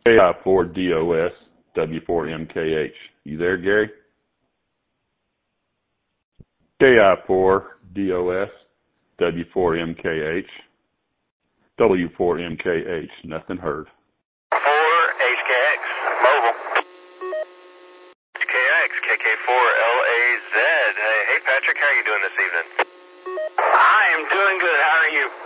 KI4DOS, W4MKH. You there, Gary? KI4DOS, W4MKH. W4MKH, nothing heard. 4HKX, mobile. HKX, KK4LAZ. Hey, Patrick, how are you doing this evening? I am doing good. How are you?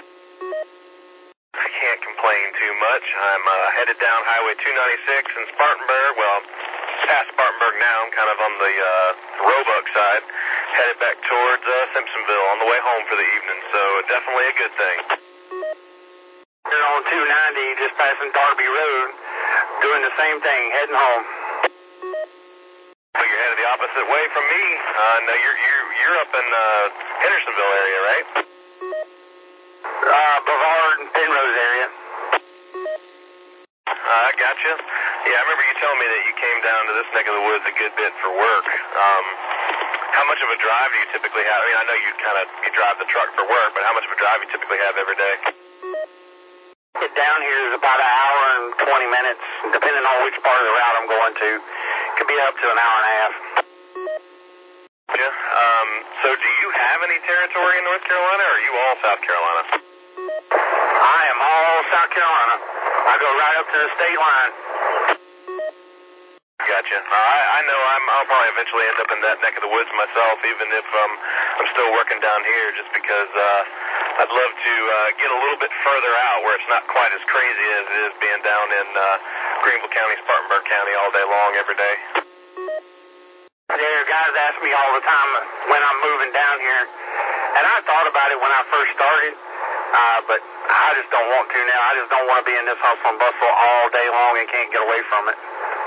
I can't complain too much. I'm headed down Highway 296 in Spartanburg. Well, past Spartanburg now. I'm kind of on the Roebuck side. Headed back towards Simpsonville on the way home for the evening, so definitely a good thing. You're on 290, just passing Darby Road, doing the same thing, heading home. So you're headed the opposite way from me. No, you're up in Hendersonville area, right? Brevard and Penrose area. I gotcha. Yeah, I remember you telling me that you came down to this neck of the woods a good bit for work. How much of a drive do you typically have? I mean, I know you drive the truck for work, but how much of a drive do you typically have every day? Get down here is about an hour and 20 minutes, depending on which part of the route I'm going to. Could be up to an hour and a half. Yeah. So do you have any territory in North Carolina, or are you all South Carolina? I am all South Carolina. I go right up to the state line. Gotcha. I know I'll probably eventually end up in that neck of the woods myself, even if I'm still working down here, just because I'd love to get a little bit further out where it's not quite as crazy as it is being down in Greenville County, Spartanburg County all day long every day. There, guys ask me all the time when I'm moving down here, and I thought about it when I first started, but I just don't want to now. I just don't want to be in this hustle and bustle all day long and can't get away from it.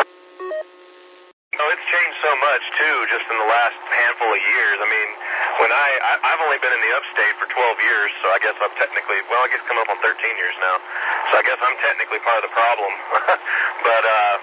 Oh, it's changed so much, too, just in the last handful of years. I mean, when I've only been in the upstate for 12 years, so I guess I'm technically, well, I guess coming up on 13 years now, so I guess I'm technically part of the problem. But,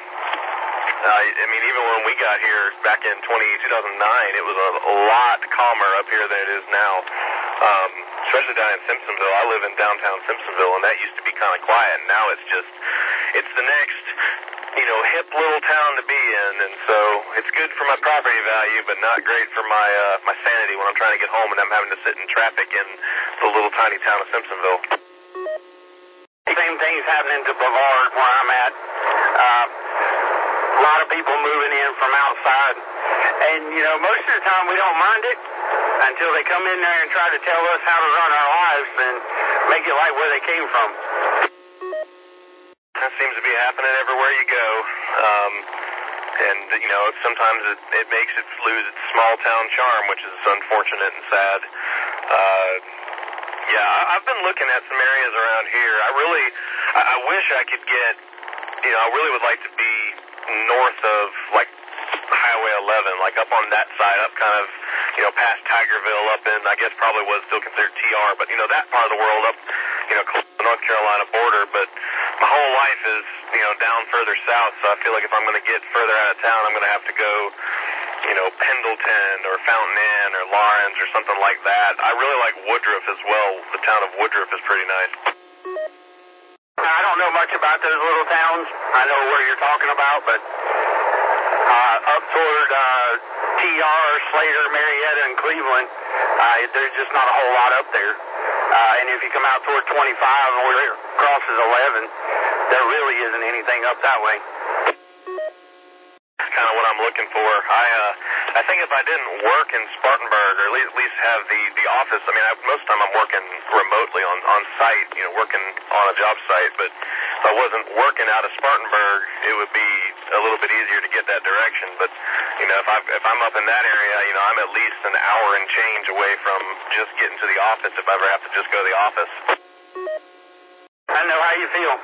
I mean, even when we got here back in 2009, it was a lot calmer up here than it is now, especially down in Simpsonville. I live in downtown Simpsonville, and that used to be kind of quiet, and now it's the next, hip little town to be in, and so it's good for my property value, but not great for my sanity when I'm trying to get home and I'm having to sit in traffic in the little tiny town of Simpsonville. Same thing's happening to Brevard where I'm at. A lot of people moving in from outside, and most of the time we don't mind it until they come in there and try to tell us how to run our lives and make it like where they came from. That seems to be happening everywhere you go. And, sometimes it makes it lose its small town charm, which is unfortunate and sad. Yeah, I've been looking at some areas around here. I wish I could get, I really would like to be north of, like, Highway 11, like up on that side, up kind of, past Tigerville, up in, I guess probably was still considered TR, but, that part of the world up, close to the North Carolina border, but my whole life is, down further south, so I feel like if I'm going to get further out of town, I'm going to have to go, Pendleton or Fountain Inn or Lawrence or something like that. I really like Woodruff as well. The town of Woodruff is pretty nice. I don't know much about those little towns. I know where you're talking about, but up toward TR, Slater, Marietta, and Cleveland, there's just not a whole lot up there. And if you come out toward 25 and where it crosses 11, there really isn't anything up that way. That's kind of what I'm looking for. I think if I didn't work in Spartanburg, or at least have the office, I mean, most of the time I'm working remotely on site, working on a job site, but if I wasn't working out of Spartanburg, it would be a little bit easier to get that direction. But, if I'm up in that area, I'm at least an hour and change away from just getting to the office if I ever have to just go to the office. I know how you feel.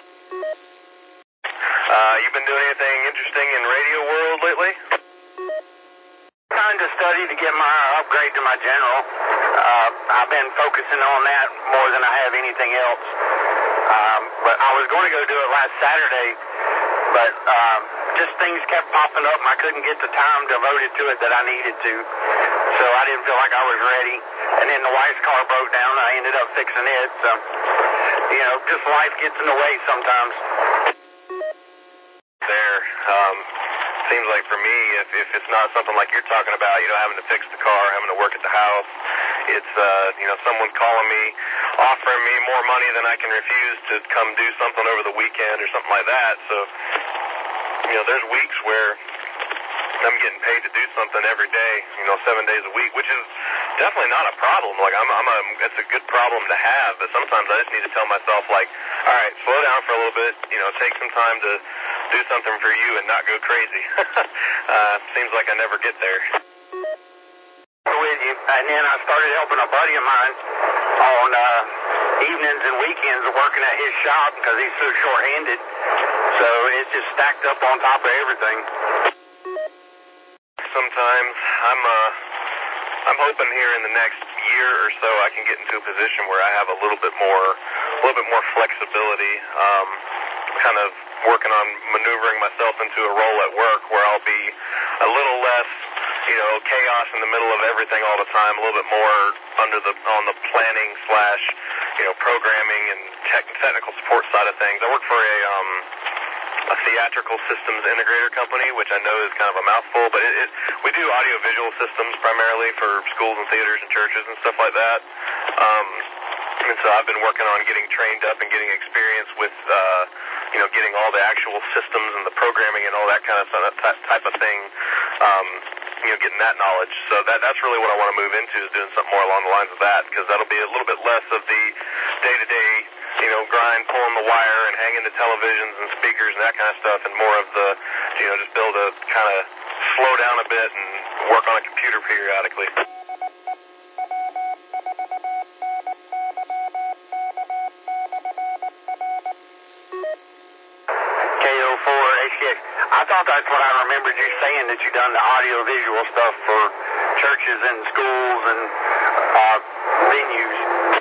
You been doing anything interesting in radio world lately? Trying to study to get my upgrade to my general. I've been focusing on that more than I have anything else. But I was going to go do it last Saturday, but just things kept popping up and I couldn't get the time devoted to it that I needed to. So I didn't feel like I was ready. And then the wife's car broke down and I ended up fixing it. So, just life gets in the way sometimes. there. Seems like for me, if it's not something like you're talking about, having to fix the car, having to work at the house, it's, someone calling me, offering me more money than I can refuse to come do something over the weekend or something like that. So, there's weeks where I'm getting paid to do something every day, 7 days a week, which is definitely not a problem. Like, it's a good problem to have, but sometimes I just need to tell myself, like, all right, slow down for a little bit, take some time to do something for you and not go crazy. Seems like I never get there. With you, and then I started helping a buddy of mine on evenings and weekends working at his shop because he's so short-handed. So it's just stacked up on top of everything. Sometimes I'm hoping here in the next year or so I can get into a position where I have a little bit more flexibility, kind of working on maneuvering myself into a role at work where I'll be a little less, chaos in the middle of everything all the time, a little bit more on the planning / programming and technical support side of things. I work for a theatrical systems integrator company, which I know is kind of a mouthful, but we do audiovisual systems primarily for schools and theaters and churches and stuff like that. And so I've been working on getting trained up and getting experience with, getting all the actual systems and the programming and all that kind of type of thing, getting that knowledge. So that's really what I want to move into, is doing something more along the lines of that, because that'll be a little bit less of the day-to-day, grind, pulling the wire and hanging the televisions and speakers and that kind of stuff, and more of the, just be able to kind of slow down a bit and work on a computer periodically. KO4HX. I thought that's what I remembered you saying, that you done the audio-visual stuff for churches and schools and venues.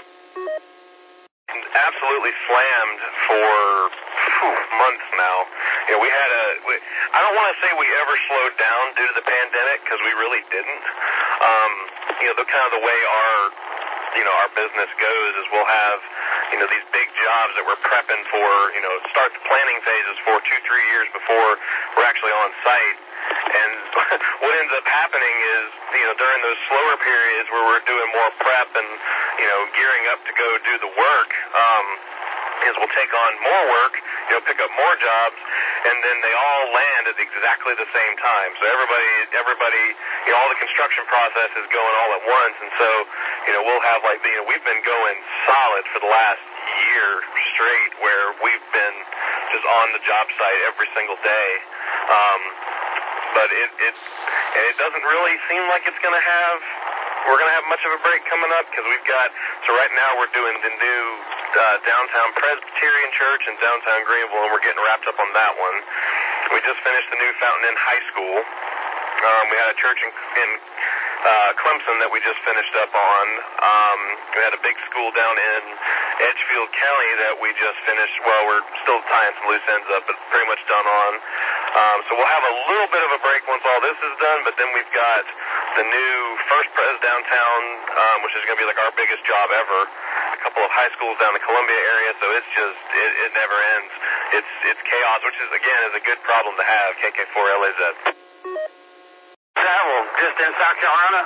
Absolutely slammed for months now. I don't want to say we ever slowed down due to the pandemic, because we really didn't. The way our business goes is we'll have, these big jobs that we're prepping for, start the planning phases for 2-3 years before we're actually on site. And what ends up happening is, during those slower periods where we're doing more prep and, gearing up to go do the work, is we'll take on more work, pick up more jobs, and then they all land at exactly the same time. So everybody, all the construction process is going all at once, and so, we'll have we've been going solid for the last year straight, where we've been just on the job site every single day. But it doesn't really seem like we're going to have much of a break coming up, because so right now we're doing the new downtown Presbyterian Church in downtown Greenville, and we're getting wrapped up on that one. We just finished the new Fountain Inn High School. We had a church in Clemson that we just finished up on. We had a big school down in Edgefield County that we just finished. Well, we're still tying some loose ends up, but pretty much done on. So we'll have a little bit of a break once all this is done, but then we've got the new First Pres downtown, which is going to be like our biggest job ever. A couple of high schools down the Columbia area, so it's just, it never ends. It's chaos, which is a good problem to have, KK4LAZ. Travel just in South Carolina?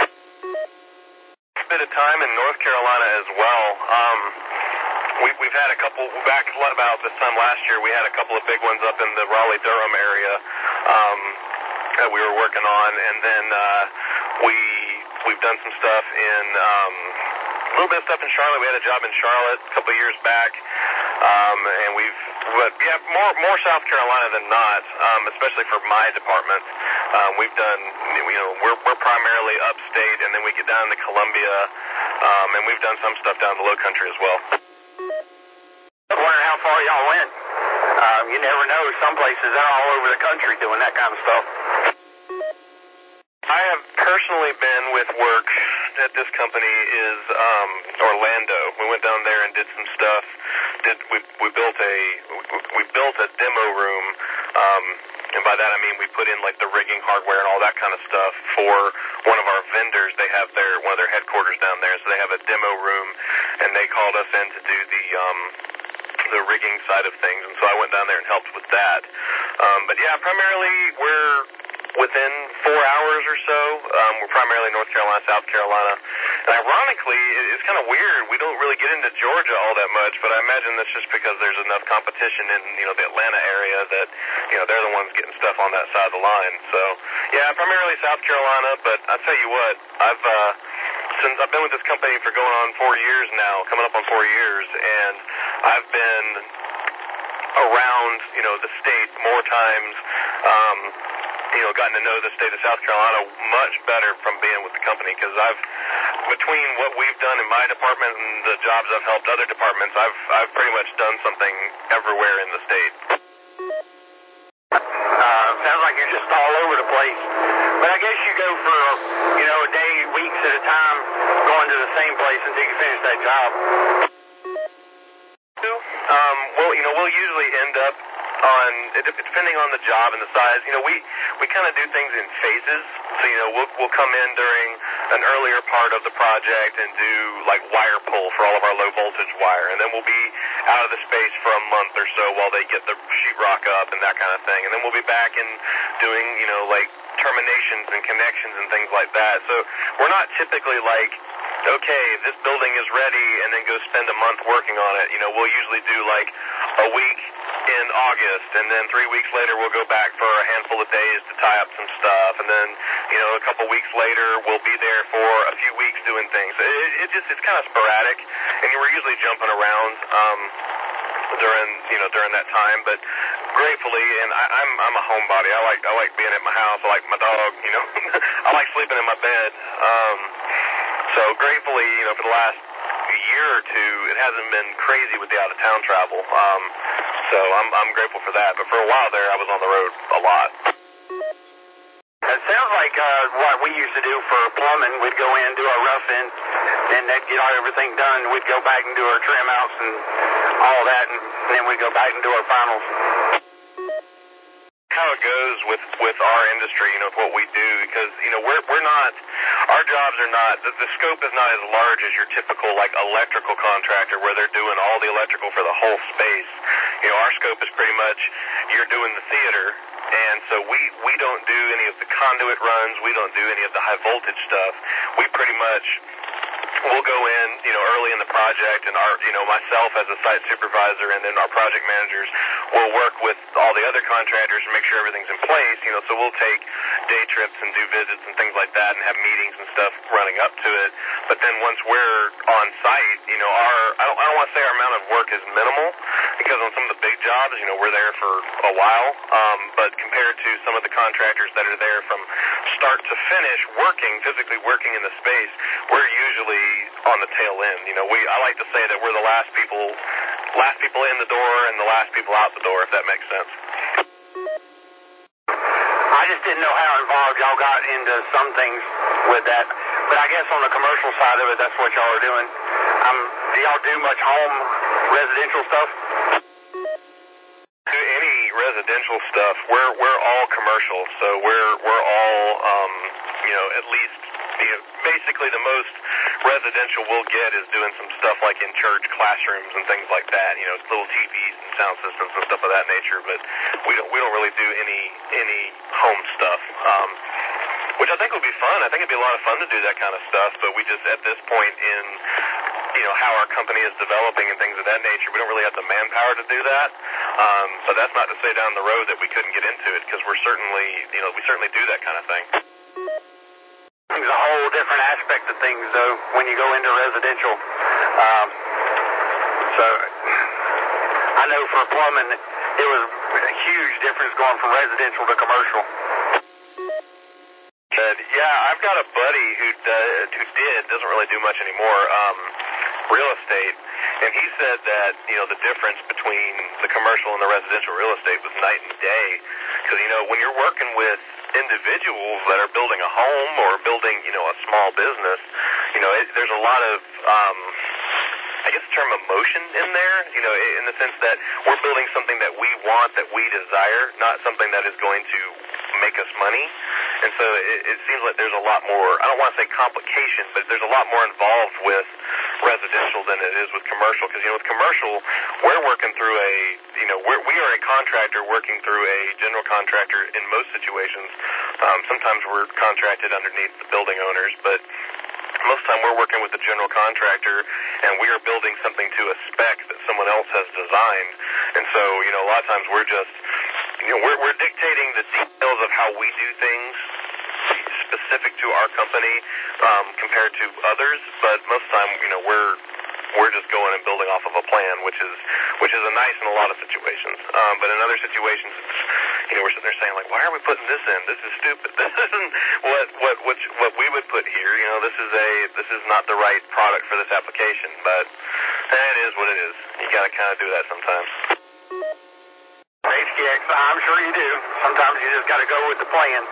A bit of time in North Carolina as well. We've had a couple, back about this time last year, we had a couple of big ones up in the Raleigh-Durham area that we were working on, and then we've done some stuff in, a little bit of stuff in Charlotte. We had a job in Charlotte a couple of years back, and more South Carolina than not, especially for my department. We've done, we're primarily upstate, and then we get down to Columbia, and we've done some stuff down the Low Country as well. I wonder how far y'all went. You never know. Some places they're all over the country doing that kind of stuff. I have personally been with work at this company is Orlando. We went down there and did some stuff. We built a demo room, and by that I mean we put in like the rigging hardware and all that kind of stuff for one of our vendors. They have one of their headquarters down there, so they have a demo room, and they called us in to do the rigging side of things, and so I went down there and helped with that. But yeah, primarily we're within 4 hours or so. We're primarily North Carolina, South Carolina. And ironically, it's kind of weird. We don't really get into Georgia all that much, but I imagine that's just because there's enough competition in, the Atlanta area that, they're the ones getting stuff on that side of the line. So, yeah, primarily South Carolina, but I'll tell you what, since I've been with this company for going on 4 years now, coming up on 4 years, and I've been around, the state more times, gotten to know the state of South Carolina much better from being with the company, because between what we've done in my department and the jobs I've helped other departments, I've pretty much done something everywhere in the state. Sounds like you're just all over the place. But I guess you go for, a day, weeks at a time, going to the same place until you finish that job. We'll usually end up on, depending on the job and the size, we kind of do things in phases. So, we'll come in during an earlier part of the project and do like wire pull for all of our low voltage wire, and then we'll be out of the space for a month or so while they get the sheetrock up and that kind of thing, and then we'll be back and doing, like terminations and connections and things like that. So we're not typically like, okay, this building is ready, and then go spend a month working on it. We'll usually do like a week in August, and then 3 weeks later we'll go back for a handful of days to tie up some stuff, and then, a couple weeks later we'll be there for a few weeks doing things. It's kind of sporadic, and we're usually jumping around during that time, but gratefully, and I'm a homebody. I like being at my house. I like my dog, I like sleeping in my bed. So gratefully, for the last year or two, it hasn't been crazy with the out-of-town travel. So I'm grateful for that. But for a while there, I was on the road a lot. It sounds like what we used to do for plumbing. We'd go in, do our roughing, then they'd get everything done. We'd go back and do our trim outs and all that, and then we'd go back and do our finals. How it goes with our industry, with what we do, because we're not, our jobs are not, the scope is not as large as your typical like electrical contractor where they're doing all the electrical for the whole space. Our scope is pretty much you're doing the theater, and so we don't do any of the conduit runs, we don't do any of the high voltage stuff. We pretty much we'll go in, early in the project, and our, myself as a site supervisor, and then our project managers will work with all the other contractors to make sure everything's in place. So we'll take day trips and do visits and things like that, and have meetings and stuff running up to it. But then once we're on site, I don't want to say our amount of work is minimal, because on some of the big jobs, we're there for a while. But compared to some of the contractors that are there from start to finish, physically working in the space, we're usually on the tail end. I like to say that we're the last people in the door and the last people out the door, if that makes sense. I just didn't know how involved y'all got into some things with that, but I guess on the commercial side of it, that's what y'all are doing. Do y'all do much home residential stuff? Any residential stuff, we're all commercial, so we're all at least basically the most residential we'll get is doing some stuff like in church classrooms and things like that. Little TVs and sound systems and stuff of that nature, but we don't really do any home stuff. Which I think would be fun. I think it'd be a lot of fun to do that kind of stuff, but we just at this point in how our company is developing and things of that nature, we don't really have the manpower to do that. But that's not to say down the road that we couldn't get into it, because we certainly do that kind of thing. There's a whole different aspect of things, though, when you go into residential. So I know for plumbing, it was a huge difference going from residential to commercial. Yeah, I've got a buddy who doesn't really do much anymore, real estate, and he said that, the difference between the commercial and the residential real estate was night and day. Because, when you're working with individuals that are building a home or building, a small business, there's a lot of, I guess the term emotion in there, in the sense that we're building something that we want, that we desire, not something that is going to make us money. And so it seems like there's a lot more, I don't want to say complication, but there's a lot more involved with, residential than it is with commercial, because, with commercial, we're working through we are a contractor working through a general contractor in most situations. Sometimes we're contracted underneath the building owners, but most of the time we're working with the general contractor, and we are building something to a spec that someone else has designed. And so, a lot of times we're just, we're dictating the details of how we do things specific to our company compared to others, but most of the time, we're just going and building off of a plan, which is a nice in a lot of situations. But in other situations, we're sitting there saying, like, why are we putting this in? This is stupid. This isn't what we would put here. This is not the right product for this application. But it is what it is. You got to kind of do that sometimes. HDX, I'm sure you do. Sometimes you just got to go with the plan.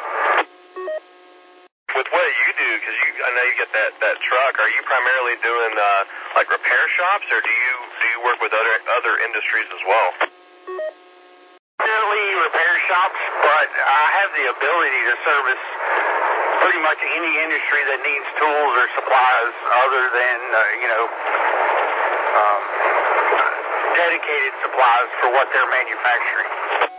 With what you do, because I know you get that truck, are you primarily doing like repair shops, or do you work with other industries as well? Definitely repair shops, but I have the ability to service pretty much any industry that needs tools or supplies other than dedicated supplies for what they're manufacturing.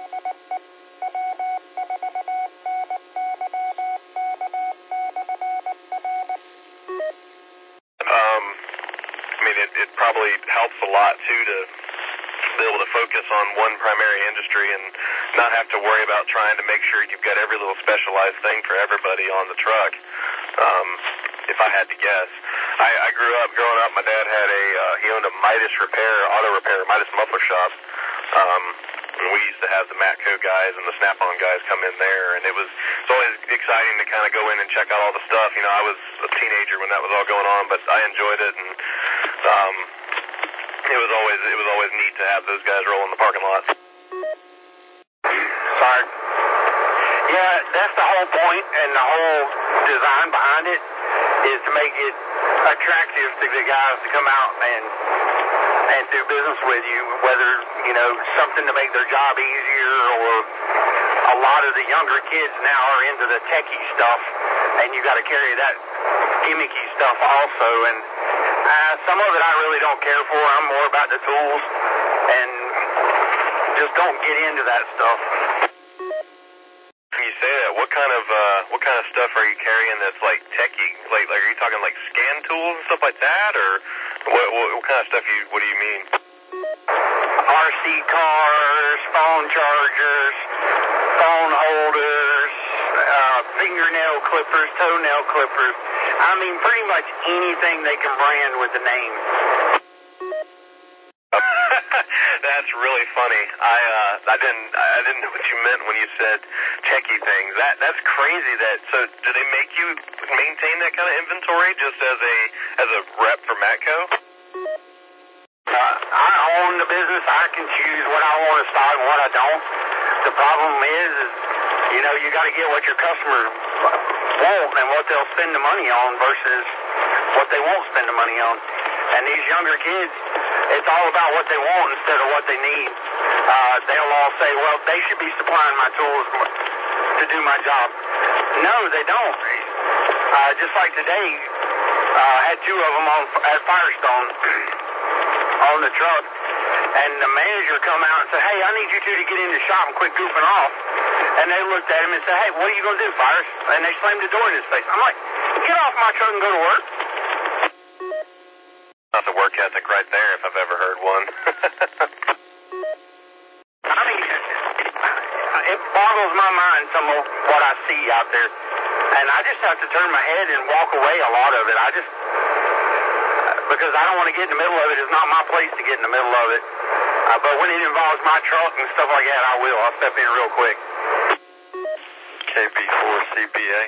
It probably helps a lot too to be able to focus on one primary industry and not have to worry about trying to make sure you've got every little specialized thing for everybody on the truck. If I had to guess, I growing up, my dad had he owned a Midas auto repair, Midas muffler shop. And we used to have the Matco guys and the Snap-on guys come in there, and it's always exciting to kind of go in and check out all the stuff. I was a teenager when that was all going on, but I enjoyed it, and it was always neat to have those guys roll in the parking lot. Sorry. Yeah, that's the whole point, and the whole design behind it is to make it attractive to the guys to come out and do business with you, whether, something to make their job easier, or a lot of the younger kids now are into the techie stuff, and you got to carry that gimmicky stuff also, and some of it I really don't care for. I'm more about the tools, and just don't get into that stuff. When you say that, what kind of stuff are you carrying that's like techie? Like are you talking like scan tools and stuff like that, or what kind of stuff what do you mean? RC cars, phone chargers, phone holders, fingernail clippers, toenail clippers. I mean, pretty much anything they can brand with the name. That's really funny. I didn't know what you meant when you said techie things. That's crazy. So do they make you maintain that kind of inventory just as a rep for Matco? I own the business. I can choose what I want to stock and what I don't. The problem is you got to get what your customers want and what they'll spend the money on versus what they won't spend the money on. And these younger kids, it's all about what they want instead of what they need. They'll all say, well, they should be supplying my tools to do my job. No, they don't. Just like today, I had two of them at Firestone on the truck, and the manager come out and said, hey, I need you two to get in the shop and quit goofing off. And they looked at him and said, hey, what are you going to do, Fires? And they slammed the door in his face. I'm like, get off my truck and go to work. That's a work ethic right there, if I've ever heard one. I mean, it boggles my mind, some of what I see out there. And I just have to turn my head and walk away a lot of it. Because I don't want to get in the middle of it. It's not my place to get in the middle of it. But when it involves my truck and stuff like that, I will. I'll step in real quick. KB4CPA.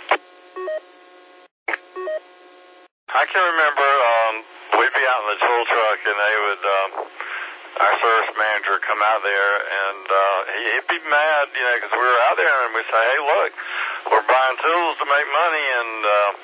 I can remember we'd be out in the tool truck, and they would, our service manager come out there, and he'd be mad, because we were out there, and we'd say, hey, look, we're buying tools to make money, and,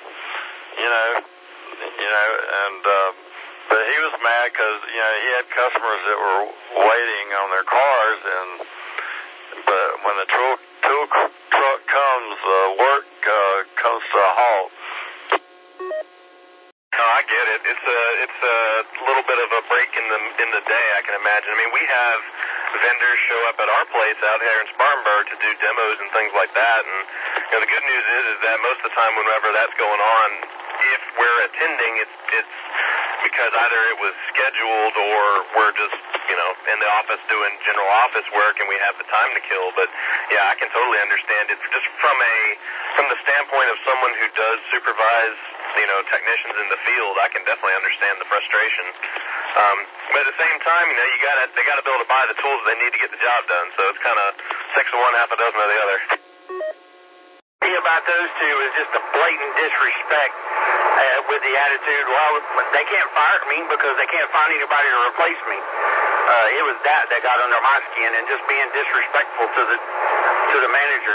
but he was mad because, he had customers that were waiting on their cars, but when the tool truck comes, work comes to a halt. No, I get it. it's a little bit of a break in the day, I can imagine. I mean, we have vendors show up at our place out here in Spartanburg to do demos and things like that. And the good news is that most of the time, whenever that's going on, if we're attending, it's because either it was scheduled or we're just in the office doing general office work and we have the time to kill. But yeah, I can totally understand it just from the standpoint of someone who does supervise technicians in the field. I can definitely understand the frustration. But at the same time, they gotta be able to buy the tools they need to get the job done. So it's kind of 6 of one, half a dozen of the other. About those two is just a blatant disrespect with the attitude. Well, they can't fire me because they can't find anybody to replace me. It was that got under my skin, and just being disrespectful to the manager.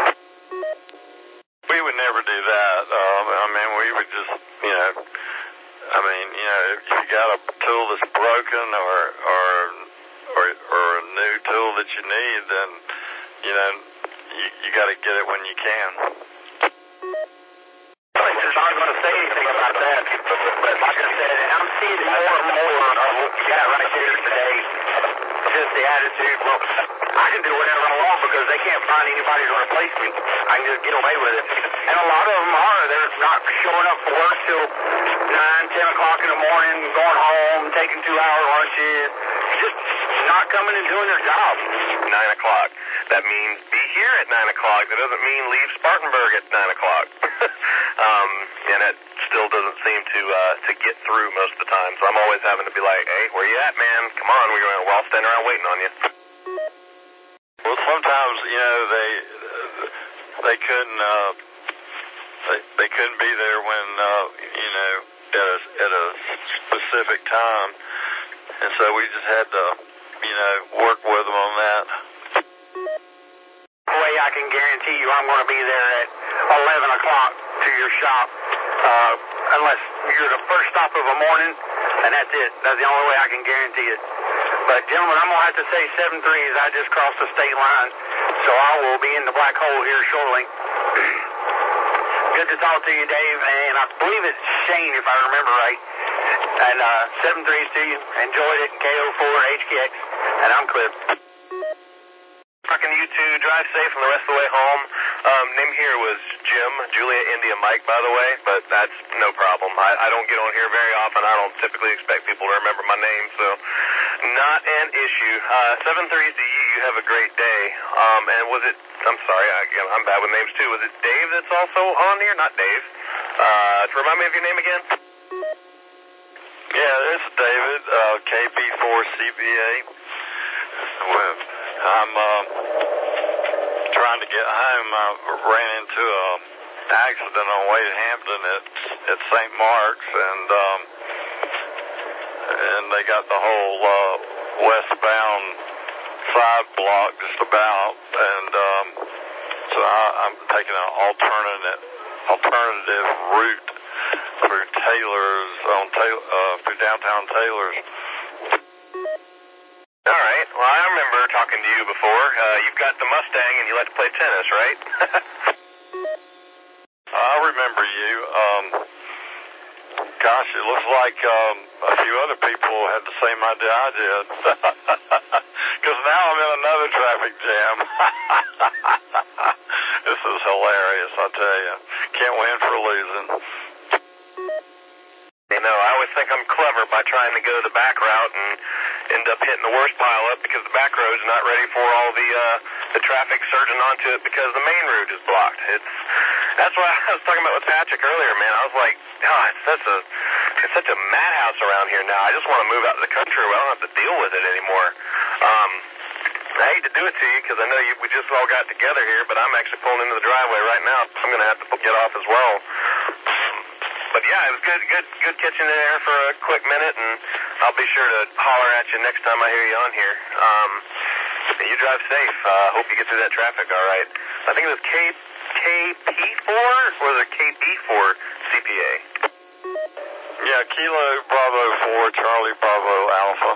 We would never do that. We would just, if you got a tool that's broken or a new tool that you need, then you got to get it when you can. I'm not going to say anything about that, but like I said, I'm seeing more and more of what you got right there today. Just the attitude. Well, I can do whatever I want because they can't find anybody to replace me. I can just get away with it. And a lot of them they're not showing up for work till 9, 10 o'clock in the morning, going home, taking 2-hour lunches, just not coming and doing their job. 9 o'clock. That means be here at 9 o'clock. That doesn't mean leave Spartanburg at 9 o'clock. And it still doesn't seem to get through most of the time. So I'm always having to be like, hey, where you at, man? Come on, we're all standing around waiting on you. Well, sometimes, they couldn't be there when, at a specific time. And so we just had to, work with them on that. Way I can guarantee you I'm going to be there at 11 o'clock to your shop, unless you're the first stop of the morning, and that's it. That's the only way I can guarantee it. But, gentlemen, I'm going to have to say 7-3 as I just crossed the state line, so I will be in the black hole here shortly. Good to talk to you, Dave, and I believe it's Shane, if I remember right. And 7-3s to you. Enjoyed it, KO4, HKX, and I'm clear. Talking to you two. Drive safe on the rest of the way home. Name here was Jim, Julia India Mike, by the way, but that's no problem. I don't get on here very often. I don't typically expect people to remember my name, so not an issue. 7-3s to you. You have a great day. And was it, I'm sorry, I'm bad with names too. Was it Dave that's also on here? Not Dave. Remind me of your name again. Yeah, this is David, KB4CBA. Well, I'm trying to get home. I ran into an accident on the way to Hampton at St. Mark's, and they got the whole westbound side blocked just about, and so I'm taking an alternative route through Taylor's through downtown Taylor's. All right. Well, I remember talking to you before. You've got the Mustang and you like to play tennis, right? I remember you. Gosh, it looks like a few other people had the same idea I did. Because now I'm in another traffic jam. This is hilarious, I tell you. Can't win for losing. I always think I'm clever by trying to go the back route and end up hitting the worst pile up because the back road's not ready for all the traffic surging onto it because the main route is blocked. That's what I was talking about with Patrick earlier, man. I was like, it's such a madhouse around here now. I just want to move out to the country where I don't have to deal with it anymore. I hate to do it to you because I know we just all got together here, but I'm actually pulling into the driveway right now. So I'm going to have to get off as well. But yeah, it was good catching the air for a quick minute, and I'll be sure to holler at you next time I hear you on here. You drive safe. Hope you get through that traffic all right. I think it was KP4 or was it KB4 CPA? Yeah, Kilo Bravo 4, Charlie Bravo Alpha.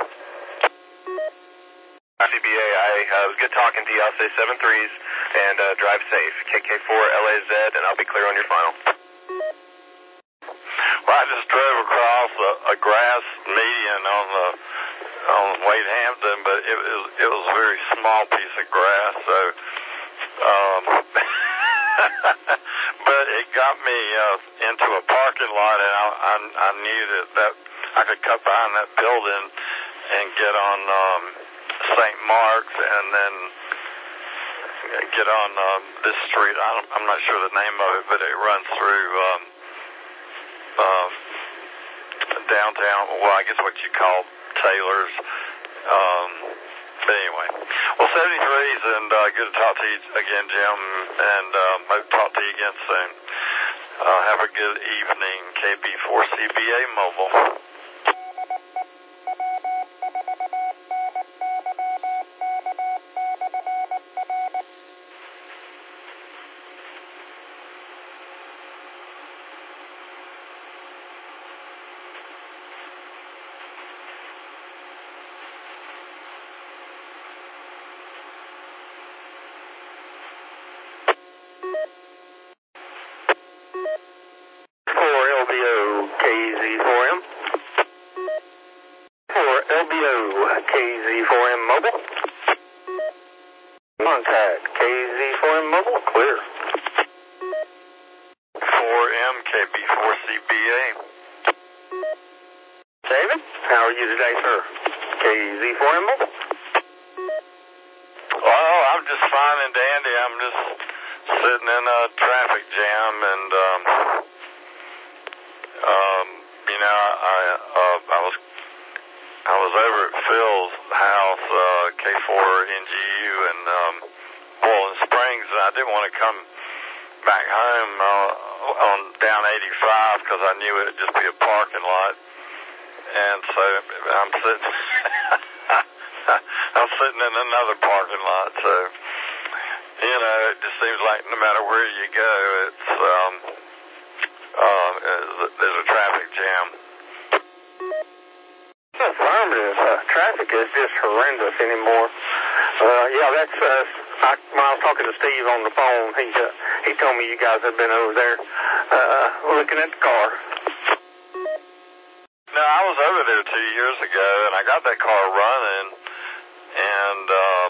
CPA, it was good talking to you. I'll say 7-3s and drive safe. KK4 LAZ, and I'll be clear on your final. Well, I just drove across a grass median on Wade Hampton, but it was a very small piece of grass, so but it got me into a parking lot, and I knew that I could cut behind that building and get on St. Mark's, and then get on this street. I'm not sure the name of it, but it runs through downtown. Well, I guess what you call Taylor's. But anyway, well, 73s, and good to talk to you again, Jim, and hope to talk to you again soon. Have a good evening, KB4CBA Mobile. KZ4M. For LBO KZ4M Mobile. Contact KZ4M Mobile, clear. 4M KB4CBA. David, how are you today, sir? KZ4M Mobile. Oh, I'm just fine and dandy. I'm just sitting in a traffic jam, and I was over at Phil's house, K4NGU in Boiling Springs, and I didn't want to come back home on down 85 because I knew it would just be a parking lot, and so I'm sitting I'm sitting in another parking lot. So it just seems like no matter where you go, there's a traffic jam. Affirmative. Traffic is just horrendous anymore. That's when I was talking to Steve on the phone, he told me you guys had been over there looking at the car. No, I was over there 2 years ago, and I got that car running, and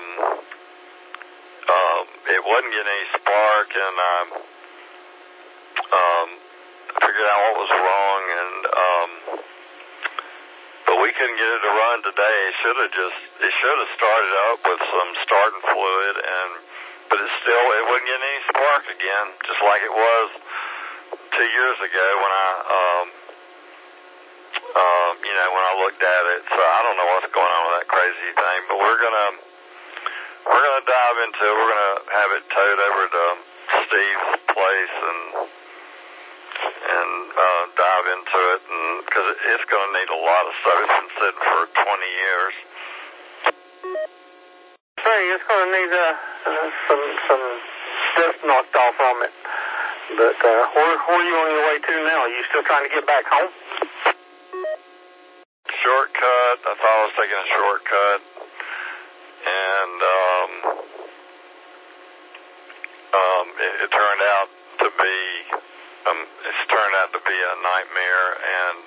it wasn't getting any spark, and I figured out what was wrong, but we couldn't get it to run today. It should have started up with some starting fluid, but it wasn't getting any spark again, just like it was 2 years ago when I looked at it. So I don't know what's going on with that crazy thing, but we're gonna dive into it. We're gonna have it towed over to Steve's place and dive into it, and because it's going to need a lot of stuff. It's been sitting for 20 years. Hey, it's going to need some dust knocked off from it. But where are you on your way to now? Are you still trying to get back home? Shortcut. I thought I was taking a shortcut, and it turned out to be a nightmare, and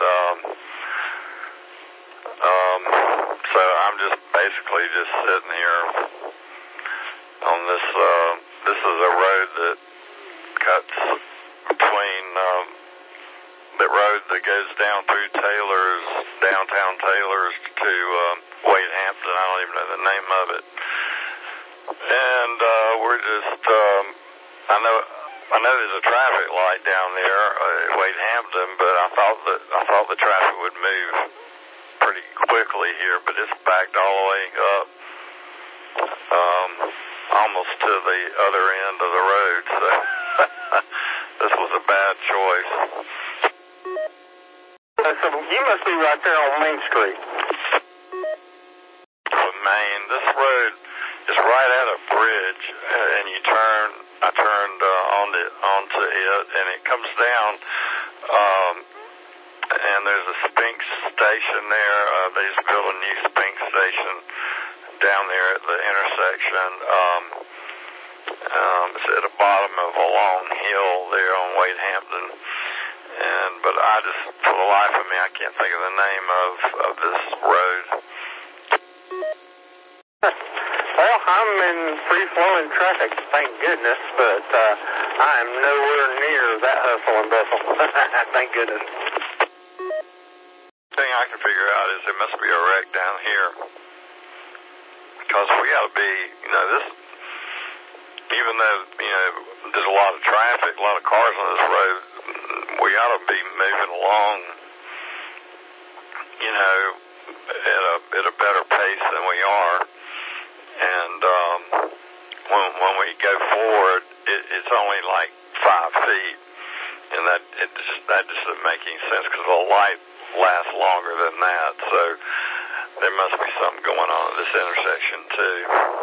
so I'm just basically just sitting here on this. This is a road that cuts between the road that goes down through downtown Taylor's to Wade Hampton. I don't even know the name of it, and we're just. I know there's a traffic light down there at Wade Hampton, but I thought the traffic would move pretty quickly here, but it's backed all the way up, almost to the other end of the road. So this was a bad choice. So you must be right there on Main Street. Main. This road is right at a bridge, and I turned onto it, and it comes down, and there's a Spinks station there. They just built a new Spinks station down there at the intersection. It's at the bottom of a long hill there on Wade Hampton, but I just, for the life of me, I can't think of the name of this road. Well, I'm in free-flowing traffic, thank goodness, but I am nowhere near that hustle and bustle. Thank goodness. The thing I can figure out is there must be a wreck down here. Because we got to be, this, even though, there's a lot of traffic, a lot of cars on this road, we ought to be moving along, at a better pace than we are. And when we go forward, it's only like 5 feet, and that just doesn't make any sense because the light lasts longer than that. So there must be something going on at this intersection too.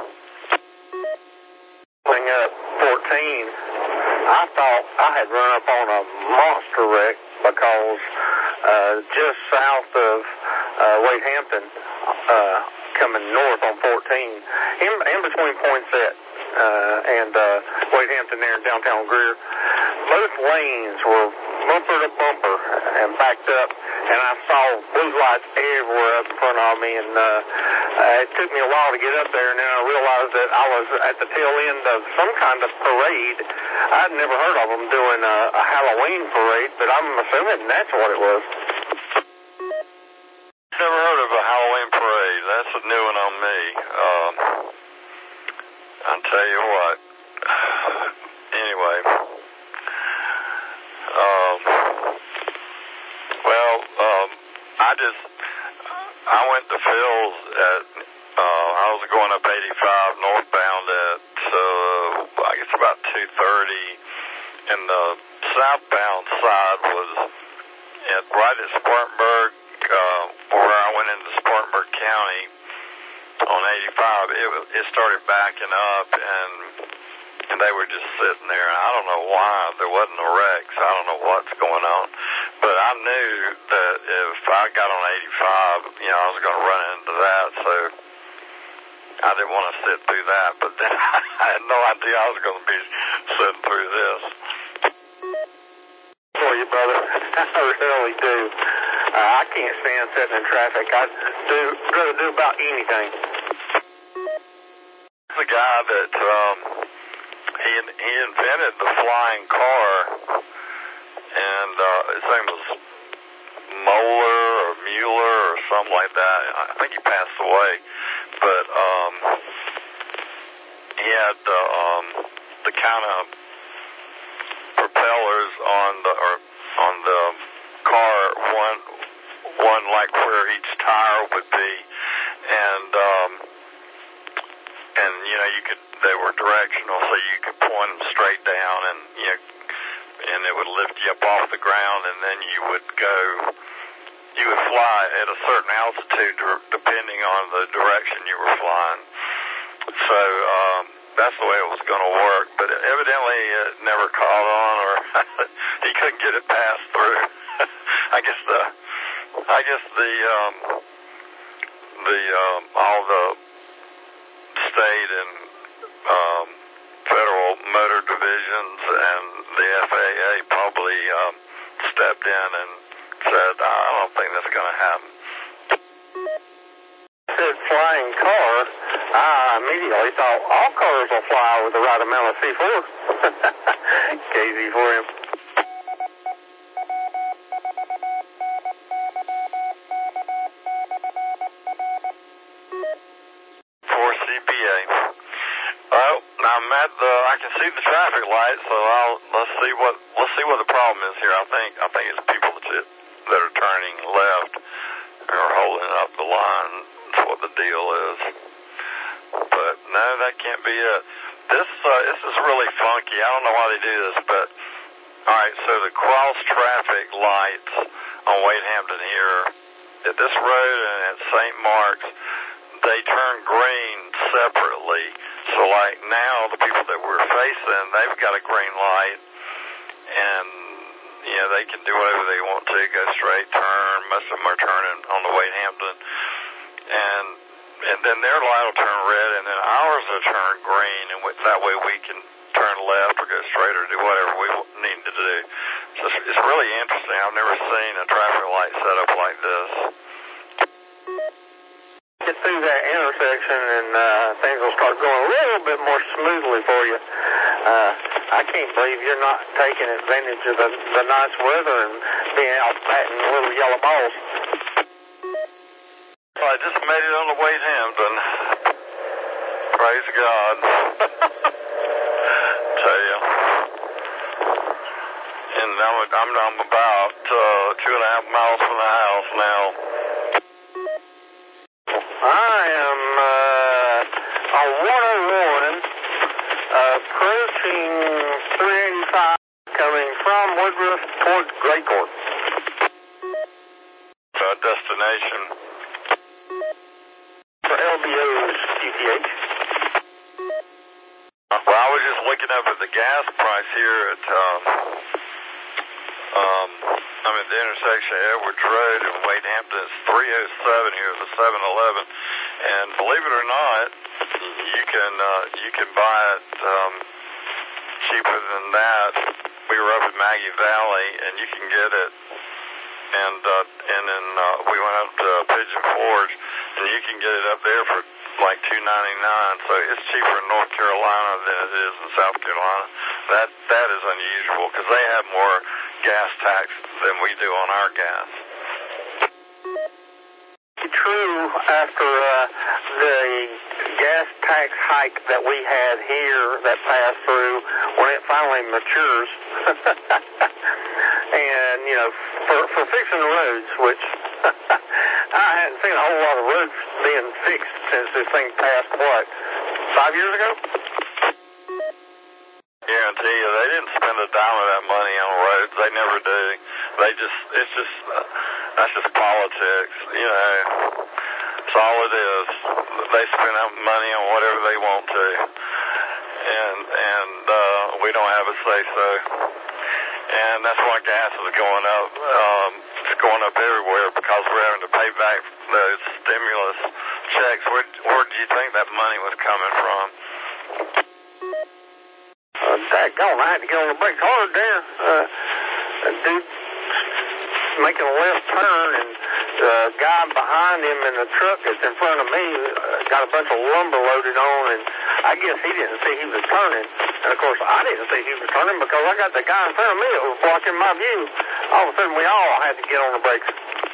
Coming up 14, I thought I had run up on a monster wreck because just south of Wade Hampton, coming north on 14, in between Poinsett and Wade Hampton there in downtown Greer, both lanes were bumper to bumper and backed up, and I saw blue lights everywhere up in front of me, and it took me a while to get up there, and then I realized that I was at the tail end of some kind of parade. I'd never heard of them doing a Halloween parade, but I'm assuming that's what it was. Never heard of a Halloween parade. That's a new one on me. I'll tell you what. Anyway. I went to Phil's at, I was going up 85 northbound at, I guess about 2:30, and the southbound side was right at Spartanburg, where I went into Spartanburg County on 85. It started backing up, and they were just sitting there. And I don't know why there wasn't a wreck, so I don't know what's going on. But I knew that if I got on 85, I was going to run into that, so I didn't want to sit through that. But then I had no idea I was going to be sitting through this. For you, brother. I really do. I can't stand sitting in traffic. I'd rather do about anything. The guy that he invented the flying car, and his name was Mueller or something like that. I think he passed away, but he had the kind of propellers on the car, one like where each tire would be, and they were directional, so you could point them straight down, and it would lift you up off the ground, and then you would fly at a certain altitude depending on the direction you were flying. So that's the way it was going to work, but evidently it never caught on, or he couldn't get it passed through. I guess all the state and federal motor divisions and the FAA probably stepped in and said, I don't think that's going to happen. Said flying car, I immediately thought all cars will fly with the right amount of C4. KZ for him. For CPA. Well, I can see the traffic light, so let's see what the problem is here. I think it's people that are turning left or holding up the line. That's what the deal is. But no, that can't be it. This is really funky. I don't know why they do this, but all right. So the cross traffic lights on Wade Hampton here at this road and at St. Mark's, they turn green separately. So like now, the people that we're facing, they've got a green light, and they can do whatever they want to, go straight, turn. Most of them are turning on the Wade Hampton, and then their light will turn red, and then ours will turn green, and that way we can turn left or go straight or do whatever we need to do. So it's really interesting. I've never seen a traffic light set up like this. Get through that intersection and things will start going a little bit more smoothly for you. I can't believe you're not taking advantage of the nice weather and being out batting little yellow balls. Well, I just made it on the way to Hampton. Praise God. Tell you. And I'm about 2.5 miles from the house now. I am on 101, approaching 385, coming from Woodruff towards Gray Court. Destination. For LBO's QTH. Well, I was just looking up at the gas price here at the intersection of Edwards Road and Wade Hampton. It's 307 here at the 7-Eleven, and believe it or not, you can buy it cheaper than that. We were up in Maggie Valley, and you can get it, and then we went up to Pigeon Forge, and you can get it up there for like $2.99. So it's cheaper in North Carolina than it is in South Carolina. That is unusual because they have more gas tax than we do on our gas. True, after the gas tax hike that we had here that passed through, when it finally matures, and for fixing the roads, which I hadn't seen a whole lot of roads being fixed since this thing passed. What, 5 years ago? Guarantee you, they didn't spend a dime of that money on roads. They never do. That's just politics, That's all it is. They spend money on whatever they want to, and we don't have a say so. And that's why gas is going up. It's going up everywhere because we're having to pay back those stimulus checks. Where do you think that money was coming from? Daggone, I had to get on the brakes hard there. Dude making a left turn, and the guy behind him in the truck that's in front of me got a bunch of lumber loaded on, and I guess he didn't see he was turning. And of course, I didn't see he was turning because I got the guy in front of me that was blocking my view. All of a sudden, we all had to get on the brakes.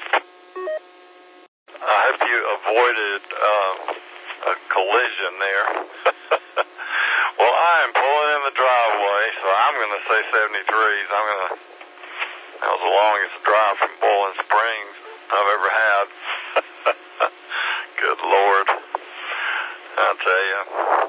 I hope you avoided a collision there. Well, I am pulling in the driveway, so I'm going to say 73s. That was the longest drive from Bowling Springs I've ever had. Good Lord. I'll tell you.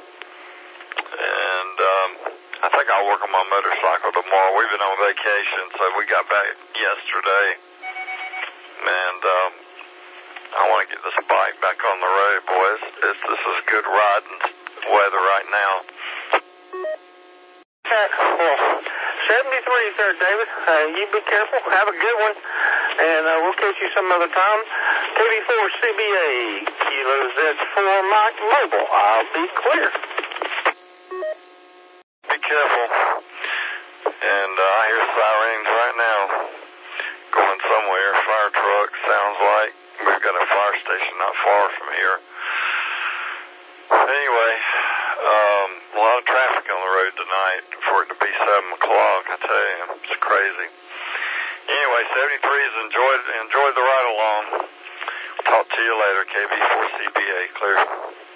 And I think I'll work on my motorcycle tomorrow. We've been on vacation, so we got back yesterday. And I want to get this bike back on the road, boys. This is good riding weather right now. Well, 73, sir, David. You be careful. Have a good one. And we'll catch you some other time. KV4CBA, Kilo Z4 Mike Mobile. I'll be clear. Be careful. And I hear sirens right now going somewhere. Fire truck sounds like. We've got a fire station not far from here. Anyway, a lot of traffic on the road tonight for it to be 7 o'clock. I tell you, it's crazy. Anyway, 73s, enjoy the ride along. Talk to you later. KV4CBA, clear.